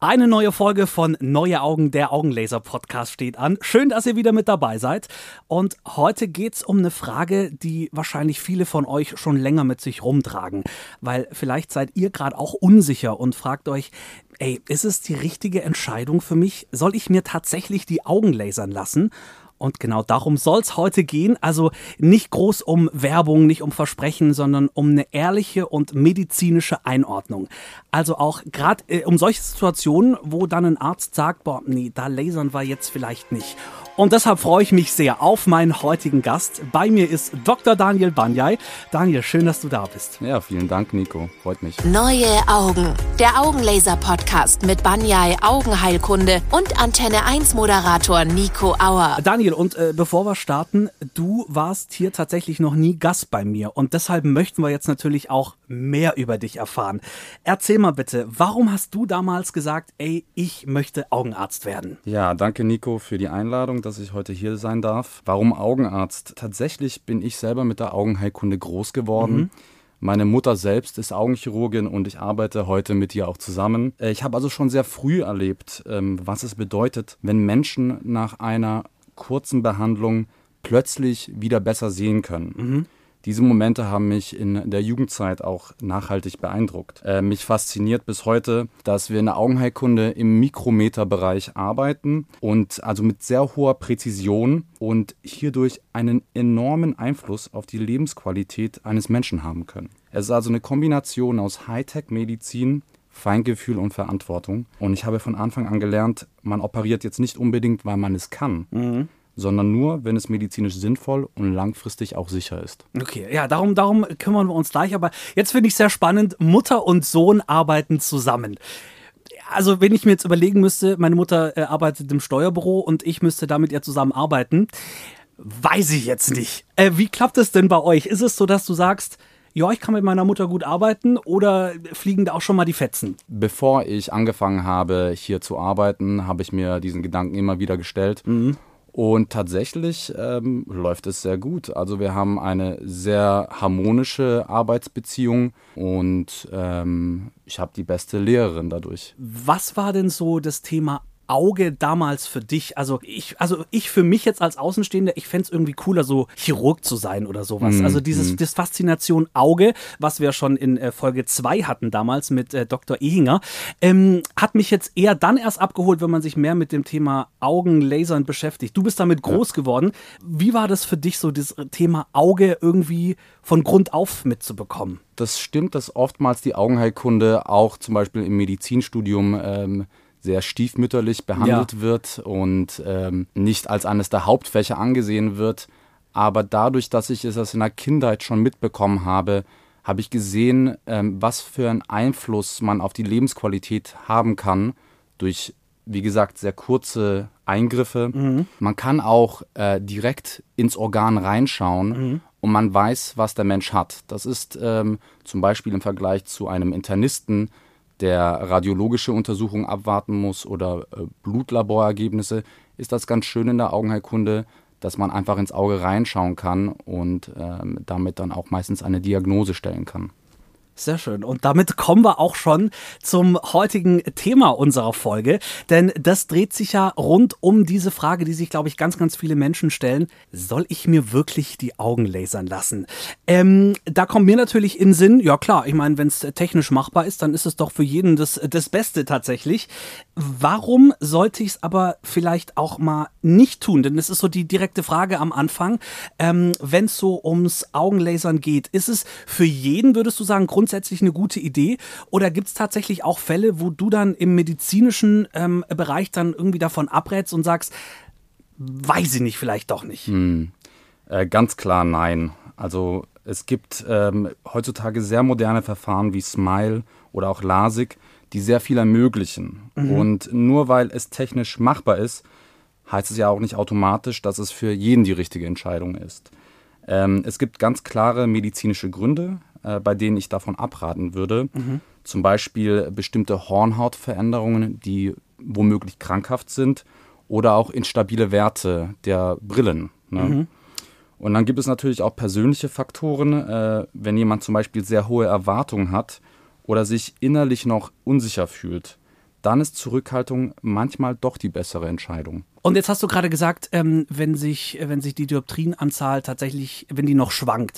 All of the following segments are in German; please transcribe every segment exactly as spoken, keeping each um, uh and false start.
Eine neue Folge von Neue Augen, der Augenlaser-Podcast steht an. Schön, dass ihr wieder mit dabei seid. Und heute geht's um eine Frage, die wahrscheinlich viele von euch schon länger mit sich rumtragen. Weil vielleicht seid ihr gerade auch unsicher und fragt euch, ey, ist es die richtige Entscheidung für mich? Soll ich mir tatsächlich die Augen lasern lassen? Und genau darum soll es heute gehen. Also nicht groß um Werbung, nicht um Versprechen, sondern um eine ehrliche und medizinische Einordnung. Also auch gerade äh, um solche Situationen, wo dann ein Arzt sagt, boah, nee, da lasern wir jetzt vielleicht nicht. Und deshalb freue ich mich sehr auf meinen heutigen Gast. Bei mir ist Doktor Daniel Banyai. Daniel, schön, dass du da bist. Ja, vielen Dank, Nico. Freut mich. Neue Augen, der Augenlaser-Podcast mit Banyai Augenheilkunde und Antenne eins Moderator Nico Auer. Daniel, und äh, bevor wir starten, du warst hier tatsächlich noch nie Gast bei mir. Und deshalb möchten wir jetzt natürlich auch mehr über dich erfahren. Erzähl mal bitte, warum hast du damals gesagt, ey, ich möchte Augenarzt werden? Ja, danke Nico für die Einladung, dass ich heute hier sein darf. Warum Augenarzt? Tatsächlich bin ich selber mit der Augenheilkunde groß geworden. Mhm. Meine Mutter selbst ist Augenchirurgin und ich arbeite heute mit ihr auch zusammen. Ich habe also schon sehr früh erlebt, was es bedeutet, wenn Menschen nach einer kurzen Behandlung plötzlich wieder besser sehen können. Mhm. Diese Momente haben mich in der Jugendzeit auch nachhaltig beeindruckt. Äh, mich fasziniert bis heute, dass wir in der Augenheilkunde im Mikrometerbereich arbeiten und also mit sehr hoher Präzision und hierdurch einen enormen Einfluss auf die Lebensqualität eines Menschen haben können. Es ist also eine Kombination aus Hightech-Medizin, Feingefühl und Verantwortung. Und ich habe von Anfang an gelernt, man operiert jetzt nicht unbedingt, weil man es kann, mhm. sondern nur, wenn es medizinisch sinnvoll und langfristig auch sicher ist. Okay, ja, darum, darum kümmern wir uns gleich. Aber jetzt finde ich sehr spannend, Mutter und Sohn arbeiten zusammen. Also wenn ich mir jetzt überlegen müsste, meine Mutter äh, arbeitet im Steuerbüro und ich müsste da mit ihr zusammen arbeiten, weiß ich jetzt nicht. Äh, wie klappt es denn bei euch? Ist es so, dass du sagst, ja, ich kann mit meiner Mutter gut arbeiten, oder fliegen da auch schon mal die Fetzen? Bevor ich angefangen habe, hier zu arbeiten, habe ich mir diesen Gedanken immer wieder gestellt. Mhm. Und tatsächlich ähm, läuft es sehr gut. Also wir haben eine sehr harmonische Arbeitsbeziehung und ähm, ich habe die beste Lehrerin dadurch. Was war denn so das Thema Auge damals für dich? Also ich, also ich für mich jetzt als Außenstehender, ich fände es irgendwie cooler, so Chirurg zu sein oder sowas. Mm, also dieses mm. das Faszination Auge, was wir schon in äh, Folge zwei hatten damals mit äh, Doktor Ehinger, ähm, hat mich jetzt eher dann erst abgeholt, wenn man sich mehr mit dem Thema Augenlasern beschäftigt. Du bist damit groß ja. geworden. Wie war das für dich, so das Thema Auge irgendwie von Grund auf mitzubekommen? Das stimmt, dass oftmals die Augenheilkunde auch zum Beispiel im Medizinstudium ähm, sehr stiefmütterlich behandelt ja. wird und ähm, nicht als eines der Hauptfächer angesehen wird. Aber dadurch, dass ich es in der Kindheit schon mitbekommen habe, habe ich gesehen, ähm, was für einen Einfluss man auf die Lebensqualität haben kann durch, wie gesagt, sehr kurze Eingriffe. Mhm. Man kann auch äh, direkt ins Organ reinschauen mhm. und man weiß, was der Mensch hat. Das ist ähm, zum Beispiel im Vergleich zu einem Internisten, der radiologische Untersuchungen abwarten muss oder äh, Blutlaborergebnisse, ist das ganz schön in der Augenheilkunde, dass man einfach ins Auge reinschauen kann und ähm, damit dann auch meistens eine Diagnose stellen kann. Sehr schön. Und damit kommen wir auch schon zum heutigen Thema unserer Folge. Denn das dreht sich ja rund um diese Frage, die sich, glaube ich, ganz, ganz viele Menschen stellen. Soll ich mir wirklich die Augen lasern lassen? Ähm, da kommt mir natürlich in den Sinn, ja klar, ich meine, wenn es technisch machbar ist, dann ist es doch für jeden das, das Beste tatsächlich. Warum sollte ich es aber vielleicht auch mal nicht tun? Denn das ist so die direkte Frage am Anfang. Ähm, wenn es so ums Augenlasern geht, ist es für jeden, würdest du sagen, grundsätzlich eine gute Idee? Oder gibt es tatsächlich auch Fälle, wo du dann im medizinischen ähm, Bereich dann irgendwie davon abrätst und sagst, weiß ich nicht, vielleicht doch nicht? Hm. Äh, ganz klar nein. Also es gibt ähm, heutzutage sehr moderne Verfahren wie Smile oder auch LASIK, die sehr viel ermöglichen. Mhm. Und nur weil es technisch machbar ist, heißt es ja auch nicht automatisch, dass es für jeden die richtige Entscheidung ist. Ähm, es gibt ganz klare medizinische Gründe, äh, bei denen ich davon abraten würde. Mhm. Zum Beispiel bestimmte Hornhautveränderungen, die womöglich krankhaft sind, oder auch instabile Werte der Brillen. Ne? Mhm. Und dann gibt es natürlich auch persönliche Faktoren, äh, wenn jemand zum Beispiel sehr hohe Erwartungen hat oder sich innerlich noch unsicher fühlt, dann ist Zurückhaltung manchmal doch die bessere Entscheidung. Und jetzt hast du gerade gesagt, ähm, wenn sich, wenn sich die Dioptrienanzahl tatsächlich, wenn die noch schwankt.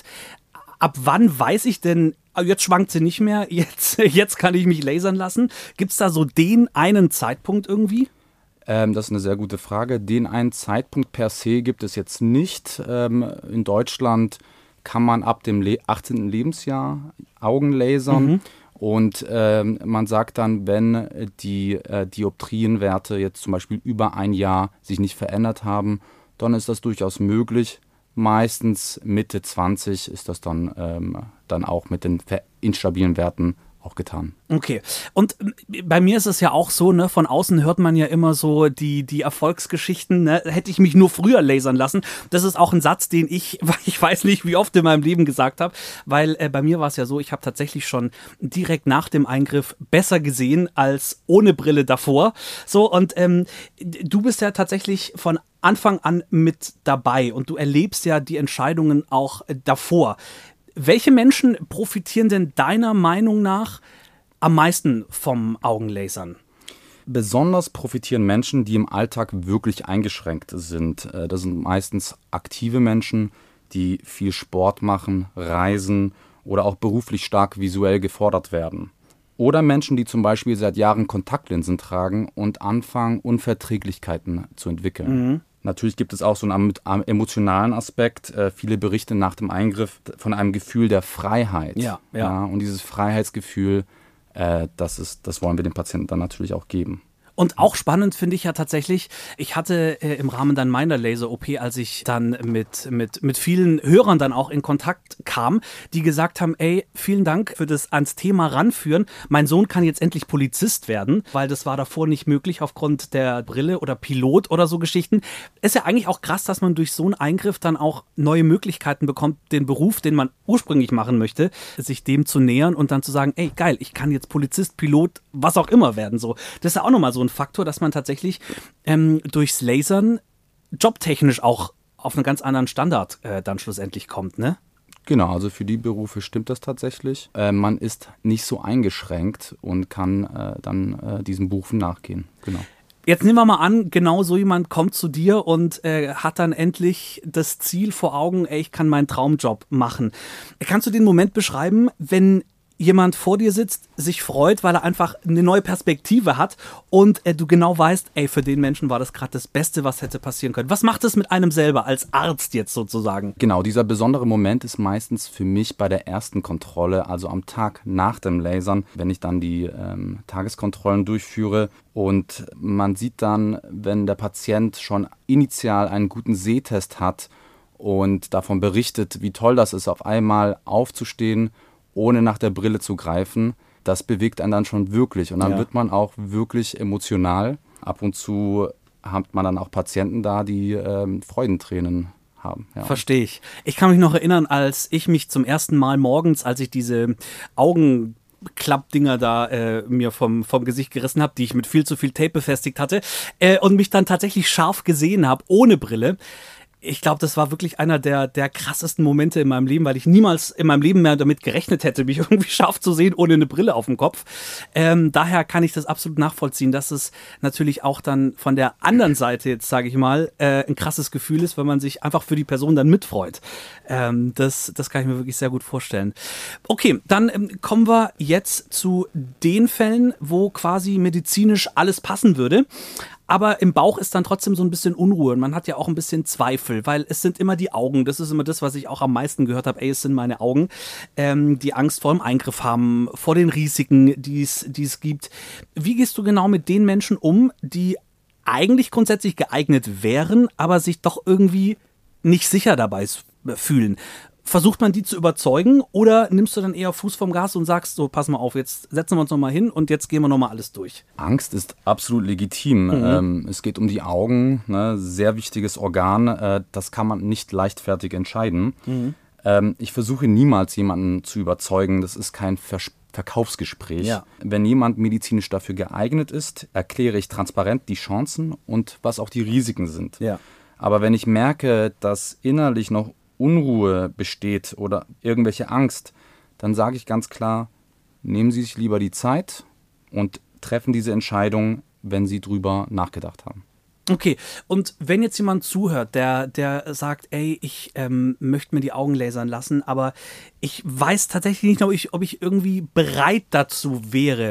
Ab wann weiß ich denn, jetzt schwankt sie nicht mehr, jetzt, jetzt kann ich mich lasern lassen? Gibt es da so den einen Zeitpunkt irgendwie? Ähm, das ist eine sehr gute Frage. Den einen Zeitpunkt per se gibt es jetzt nicht. Ähm, in Deutschland kann man ab dem Le- achtzehnten Lebensjahr Augen lasern. Mhm. Und ähm, man sagt dann, wenn die äh, Dioptrienwerte jetzt zum Beispiel über ein Jahr sich nicht verändert haben, dann ist das durchaus möglich. Meistens Mitte zwanzig ist das dann, ähm, dann auch mit den instabilen Werten auch getan. Okay. Und bei mir ist es ja auch so, ne, von außen hört man ja immer so die, die Erfolgsgeschichten, ne, hätte ich mich nur früher lasern lassen. Das ist auch ein Satz, den ich, ich weiß nicht, wie oft in meinem Leben gesagt habe, weil äh, bei mir war es ja so, ich habe tatsächlich schon direkt nach dem Eingriff besser gesehen als ohne Brille davor. So, und ähm, du bist ja tatsächlich von Anfang an mit dabei und du erlebst ja die Entscheidungen auch äh, davor. Welche Menschen profitieren denn deiner Meinung nach am meisten vom Augenlasern? Besonders profitieren Menschen, die im Alltag wirklich eingeschränkt sind. Das sind meistens aktive Menschen, die viel Sport machen, reisen oder auch beruflich stark visuell gefordert werden. Oder Menschen, die zum Beispiel seit Jahren Kontaktlinsen tragen und anfangen, Unverträglichkeiten zu entwickeln. Mhm. Natürlich gibt es auch so einen emotionalen Aspekt. Äh, viele berichten nach dem Eingriff von einem Gefühl der Freiheit. Ja, ja. Ja, und dieses Freiheitsgefühl, äh, das ist, das wollen wir den Patienten dann natürlich auch geben. Und auch spannend finde ich ja tatsächlich, ich hatte äh, im Rahmen dann meiner Laser-O P, als ich dann mit, mit, mit vielen Hörern dann auch in Kontakt kam, die gesagt haben, ey, vielen Dank für das ans Thema ranführen. Mein Sohn kann jetzt endlich Polizist werden, weil das war davor nicht möglich aufgrund der Brille oder Pilot oder so Geschichten. Ist ja eigentlich auch krass, dass man durch so einen Eingriff dann auch neue Möglichkeiten bekommt, den Beruf, den man ursprünglich machen möchte, sich dem zu nähern und dann zu sagen, ey, geil, ich kann jetzt Polizist, Pilot, was auch immer werden. So. Das ist ja auch nochmal so ein Faktor, dass man tatsächlich ähm, durchs Lasern jobtechnisch auch auf einen ganz anderen Standard äh, dann schlussendlich kommt, ne? Genau, also für die Berufe stimmt das tatsächlich. Äh, man ist nicht so eingeschränkt und kann äh, dann äh, diesen Berufen nachgehen. Genau. Jetzt nehmen wir mal an, genau so jemand kommt zu dir und äh, hat dann endlich das Ziel vor Augen, ey, ich kann meinen Traumjob machen. Kannst du den Moment beschreiben, wenn jemand vor dir sitzt, sich freut, weil er einfach eine neue Perspektive hat und äh, du genau weißt, ey, für den Menschen war das gerade das Beste, was hätte passieren können. Was macht es mit einem selber als Arzt jetzt sozusagen? Genau, dieser besondere Moment ist meistens für mich bei der ersten Kontrolle, also am Tag nach dem Lasern, wenn ich dann die ähm, Tageskontrollen durchführe und man sieht dann, wenn der Patient schon initial einen guten Sehtest hat und davon berichtet, wie toll das ist, auf einmal aufzustehen, ohne nach der Brille zu greifen, das bewegt einen dann schon wirklich. Und dann ja. wird man auch wirklich emotional. Ab und zu hat man dann auch Patienten da, die ähm, Freudentränen haben. Ja. Verstehe ich. Ich kann mich noch erinnern, als ich mich zum ersten Mal morgens, als ich diese Augen Klappdinger da äh, mir vom, vom Gesicht gerissen habe, die ich mit viel zu viel Tape befestigt hatte äh, und mich dann tatsächlich scharf gesehen habe, ohne Brille. Ich glaube, das war wirklich einer der, der krassesten Momente in meinem Leben, weil ich niemals in meinem Leben mehr damit gerechnet hätte, mich irgendwie scharf zu sehen, ohne eine Brille auf dem Kopf. Ähm, daher kann ich das absolut nachvollziehen, dass es natürlich auch dann von der anderen Seite, jetzt sage ich mal, äh, ein krasses Gefühl ist, wenn man sich einfach für die Person dann mitfreut. Ähm, das, das kann ich mir wirklich sehr gut vorstellen. Okay, dann ähm, kommen wir jetzt zu den Fällen, wo quasi medizinisch alles passen würde. Aber im Bauch ist dann trotzdem so ein bisschen Unruhe und man hat ja auch ein bisschen Zweifel, weil es sind immer die Augen. Das ist immer das, was ich auch am meisten gehört habe. Ey, es sind meine Augen, ähm, die Angst vor dem Eingriff haben, vor den Risiken, die es die es gibt. Wie gehst du genau mit den Menschen um, die eigentlich grundsätzlich geeignet wären, aber sich doch irgendwie nicht sicher dabei fühlen? Versucht man die zu überzeugen oder nimmst du dann eher Fuß vom Gas und sagst so, pass mal auf, jetzt setzen wir uns nochmal hin und jetzt gehen wir nochmal alles durch? Angst ist absolut legitim. Mhm. Ähm, es geht um die Augen, ne, sehr wichtiges Organ, äh, das kann man nicht leichtfertig entscheiden. Mhm. Ähm, ich versuche niemals jemanden zu überzeugen, das ist kein Vers- Verkaufsgespräch. Ja. Wenn jemand medizinisch dafür geeignet ist, erkläre ich transparent die Chancen und was auch die Risiken sind. Ja. Aber wenn ich merke, dass innerlich noch Unruhe besteht oder irgendwelche Angst, dann sage ich ganz klar, nehmen Sie sich lieber die Zeit und treffen diese Entscheidung, wenn sie drüber nachgedacht haben. Okay, und wenn jetzt jemand zuhört, der, der sagt, ey, ich ähm, möchte mir die Augen lasern lassen, aber ich weiß tatsächlich nicht, ob ich, ob ich irgendwie bereit dazu wäre.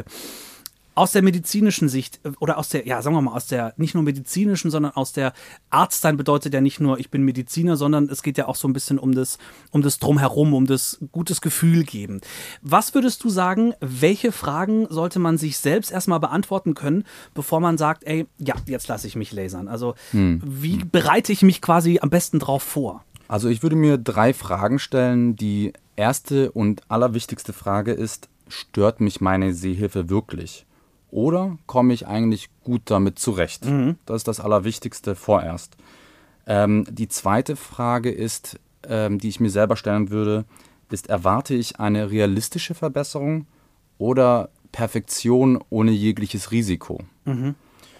Aus der medizinischen Sicht oder aus der, ja, sagen wir mal, aus der nicht nur medizinischen, sondern aus der Arztsein bedeutet ja nicht nur, ich bin Mediziner, sondern es geht ja auch so ein bisschen um das, um das Drumherum, um das gutes Gefühl geben. Was würdest du sagen, welche Fragen sollte man sich selbst erstmal beantworten können, bevor man sagt, ey, ja, jetzt lasse ich mich lasern? Also, hm. wie bereite ich mich quasi am besten drauf vor? Also, ich würde mir drei Fragen stellen. Die erste und allerwichtigste Frage ist, stört mich meine Sehhilfe wirklich? Oder komme ich eigentlich gut damit zurecht? Mhm. Das ist das Allerwichtigste vorerst. Ähm, die zweite Frage ist, ähm, die ich mir selber stellen würde, ist, erwarte ich eine realistische Verbesserung oder Perfektion ohne jegliches Risiko? Mhm.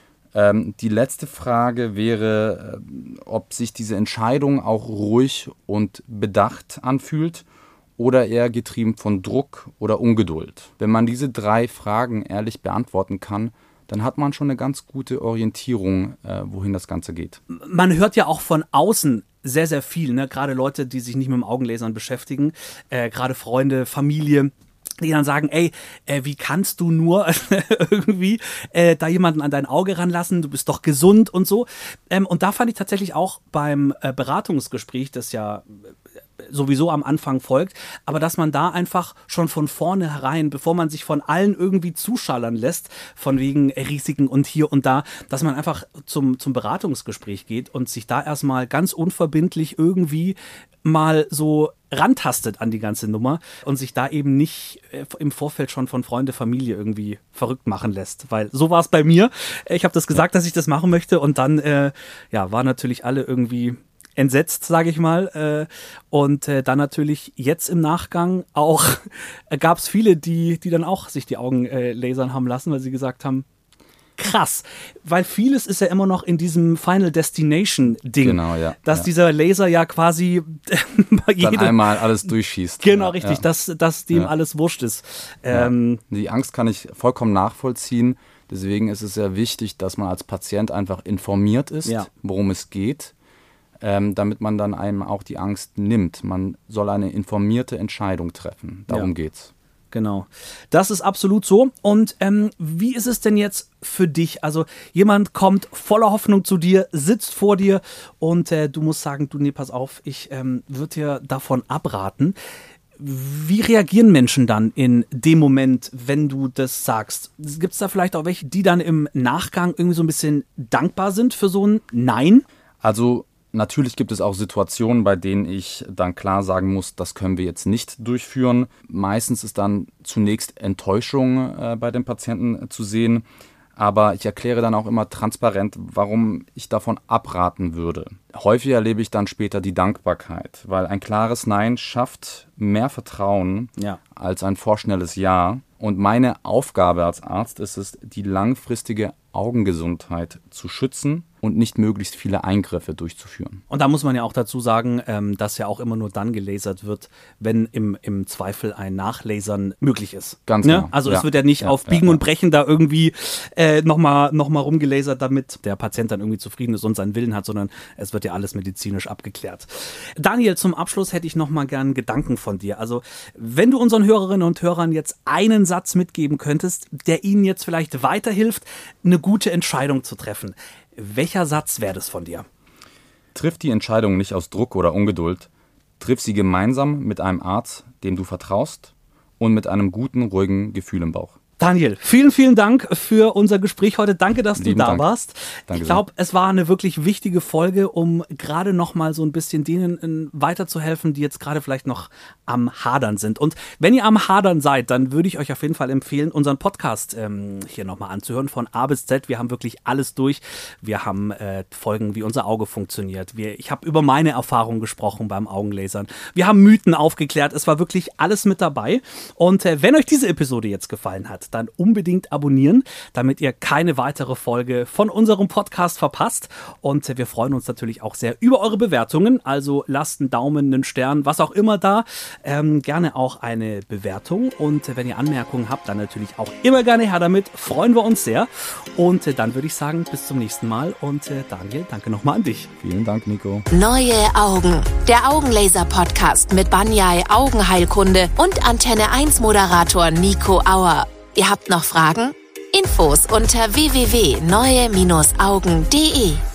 Ähm, die letzte Frage wäre, äh, ob sich diese Entscheidung auch ruhig und bedacht anfühlt oder eher getrieben von Druck oder Ungeduld. Wenn man diese drei Fragen ehrlich beantworten kann, dann hat man schon eine ganz gute Orientierung, äh, wohin das Ganze geht. Man hört ja auch von außen sehr, sehr viel, ne? Gerade Leute, die sich nicht mit dem Augenlasern beschäftigen, äh, gerade Freunde, Familie, die dann sagen, ey, äh, wie kannst du nur irgendwie äh, da jemanden an dein Auge ranlassen, du bist doch gesund und so. Ähm, und da fand ich tatsächlich auch beim äh, Beratungsgespräch, das ja sowieso am Anfang folgt, aber dass man da einfach schon von vornherein, bevor man sich von allen irgendwie zuschallern lässt, von wegen Risiken und hier und da, dass man einfach zum, zum Beratungsgespräch geht und sich da erstmal ganz unverbindlich irgendwie mal so rantastet an die ganze Nummer und sich da eben nicht äh, im Vorfeld schon von Freunde, Familie irgendwie verrückt machen lässt, weil so war es bei mir. Ich habe das gesagt, dass ich das machen möchte und dann äh, ja, waren natürlich alle irgendwie entsetzt, sage ich mal. Und dann natürlich jetzt im Nachgang auch gab es viele, die, die dann auch sich die Augen äh, lasern haben lassen, weil sie gesagt haben, krass, weil vieles ist ja immer noch in diesem Final Destination Ding, genau, ja, dass ja. dieser Laser ja quasi bei jedem, dann einmal alles durchschießt. Genau, ja, richtig, ja. dass, dass dem ja. alles wurscht ist. Ähm, ja. Die Angst kann ich vollkommen nachvollziehen. Deswegen ist es sehr wichtig, dass man als Patient einfach informiert ist, ja. worum es geht. Ähm, damit man dann einem auch die Angst nimmt. Man soll eine informierte Entscheidung treffen. Darum ja. geht's. Genau. Das ist absolut so. Und ähm, wie ist es denn jetzt für dich? Also jemand kommt voller Hoffnung zu dir, sitzt vor dir und äh, du musst sagen, du, nee, pass auf, ich ähm, würde dir davon abraten. Wie reagieren Menschen dann in dem Moment, wenn du das sagst? Gibt es da vielleicht auch welche, die dann im Nachgang irgendwie so ein bisschen dankbar sind für so ein Nein? Also natürlich gibt es auch Situationen, bei denen ich dann klar sagen muss, das können wir jetzt nicht durchführen. Meistens ist dann zunächst Enttäuschung äh, bei den Patienten äh, zu sehen. Aber ich erkläre dann auch immer transparent, warum ich davon abraten würde. Häufig erlebe ich dann später die Dankbarkeit, weil ein klares Nein schafft mehr Vertrauen ja. als ein vorschnelles Ja. Und meine Aufgabe als Arzt ist es, die langfristige Augengesundheit zu schützen und nicht möglichst viele Eingriffe durchzuführen. Und da muss man ja auch dazu sagen, ähm, dass ja auch immer nur dann gelasert wird, wenn im, im Zweifel ein Nachlasern möglich ist. Ganz ne? genau. Also ja. es wird ja nicht ja, auf Biegen ja, ja. und Brechen da irgendwie äh, nochmal noch mal rumgelasert, damit der Patient dann irgendwie zufrieden ist und seinen Willen hat, sondern es wird ja alles medizinisch abgeklärt. Daniel, zum Abschluss hätte ich nochmal gern einen Gedanken von dir. Also wenn du unseren Hörerinnen und Hörern jetzt einen Satz mitgeben könntest, der ihnen jetzt vielleicht weiterhilft, eine gute Entscheidung zu treffen, welcher Satz wäre das von dir? Triff die Entscheidung nicht aus Druck oder Ungeduld. Triff sie gemeinsam mit einem Arzt, dem du vertraust und mit einem guten, ruhigen Gefühl im Bauch. Daniel, vielen, vielen Dank für unser Gespräch heute. Danke, dass Lieben du da Dank. warst. Danke ich glaube, es war eine wirklich wichtige Folge, um gerade noch mal so ein bisschen denen weiterzuhelfen, die jetzt gerade vielleicht noch am Hadern sind. Und wenn ihr am Hadern seid, dann würde ich euch auf jeden Fall empfehlen, unseren Podcast ähm, hier nochmal anzuhören, von A bis Z. Wir haben wirklich alles durch. Wir haben äh, Folgen, wie unser Auge funktioniert. Wir, ich habe über meine Erfahrungen gesprochen beim Augenlasern. Wir haben Mythen aufgeklärt. Es war wirklich alles mit dabei. Und äh, wenn euch diese Episode jetzt gefallen hat, hat, dann unbedingt abonnieren, damit ihr keine weitere Folge von unserem Podcast verpasst. Und wir freuen uns natürlich auch sehr über eure Bewertungen. Also lasst einen Daumen, einen Stern, was auch immer da. Ähm, gerne auch eine Bewertung. Und wenn ihr Anmerkungen habt, dann natürlich auch immer gerne her damit. Freuen wir uns sehr. Und äh, dann würde ich sagen, bis zum nächsten Mal. Und äh, Daniel, danke nochmal an dich. Vielen Dank, Nico. Neue Augen. Der Augenlaser-Podcast mit Banyai Augenheilkunde und Antenne eins Moderator Nico Auer. Ihr habt noch Fragen? Infos unter w w w punkt neue Augen punkt de.